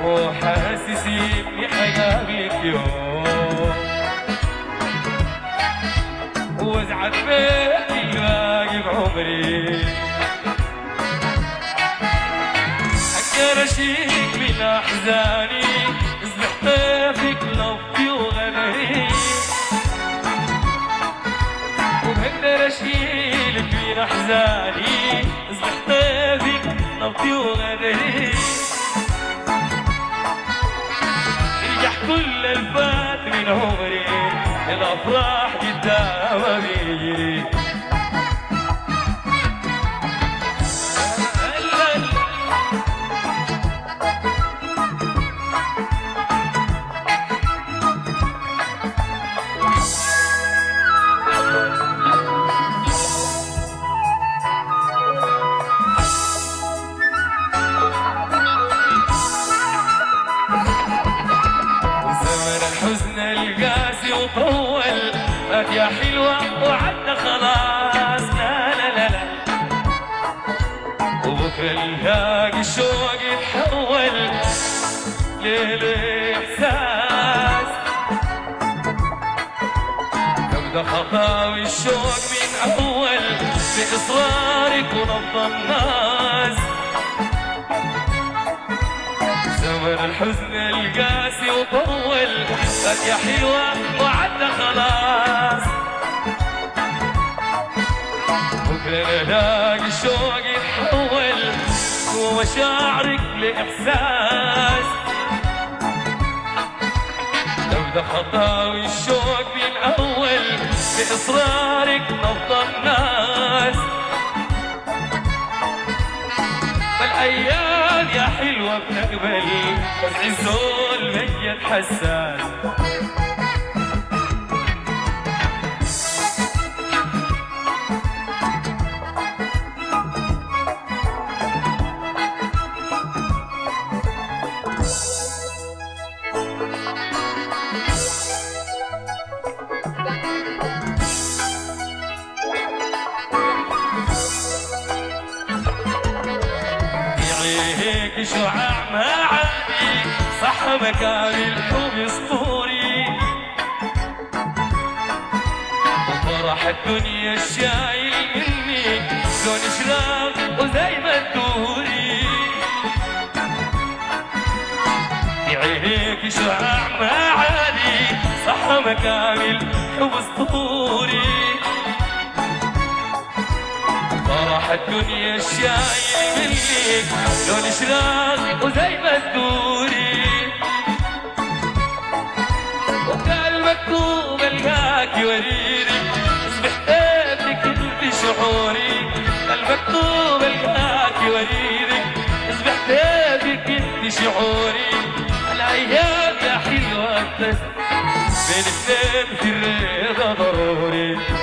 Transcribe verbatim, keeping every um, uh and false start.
مو حاسسين بحياتك يوم وازعل بيتي باقي بعمري اقدر اشيك من احزاني اصبح طيفك لطفي وغدري وبقدر اشيلك من احزاني اصبح طيفك لطفي وغدري يرجع كل الفات من عمري الافراح قدام بيجري الحزن القاسي وطول فات يا حلوة وعدى خلاص لا لا لا لا وبكرة نلاقي الشوق يتحول للإحساس تبدأ خطاوي الشوق من أول بإصرارك ونبض الناس زمن الحزن القاسي وطول فات يا حلوة وعدى خلاص بكرة نلاقي الشوق يتحول ومشاعرك لإحساس تبدأ خطاوي الشوق من أول بإصرارك نبض الناس فالأيام يا حلوة بتقبل وزع الزول ميت حساس شعاع ما عادي صح مكان الحب اسطوري وفرح الدنيا الشايل مني لون اشراق وزي ما تدوري في عينيك شعاع ما عادي صح مكان الحب اسطوري فرح الدنيا الشايل منك لون اشراق وزي ما تدوري وكان مكتوب القاكي وريري اصبح بيتك انت شعوري المكتوب القاكي وريري اصبح بيتك انت شعوري الايام يا حلوه بين اثنين في الرضا ضروري